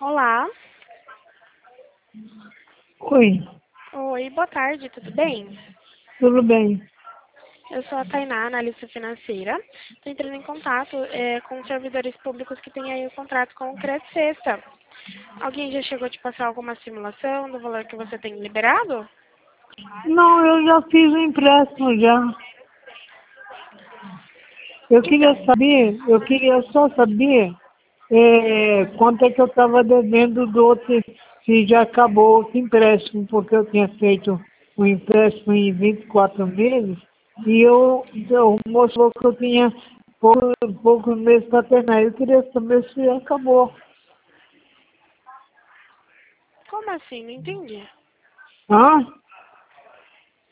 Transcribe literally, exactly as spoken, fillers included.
Olá. Oi, Oi, boa tarde, tudo bem? tudo bem? Eu sou a Tainá, analista financeira. Estou entrando em contato é, com servidores públicos que têm aí o contrato com o Credit Sexta. Alguém já chegou a te passar alguma simulação do valor que você tem liberado? Não, eu já fiz o empréstimo já. Eu queria Então, saber, eu queria só saber é, quanto é que eu estava devendo do outro, se já acabou outro empréstimo, porque eu tinha feito um empréstimo em vinte e quatro meses e eu, eu o moço falou que eu tinha poucos, poucos meses para terminar. Eu queria saber se acabou. como assim? Não entendi. Hã?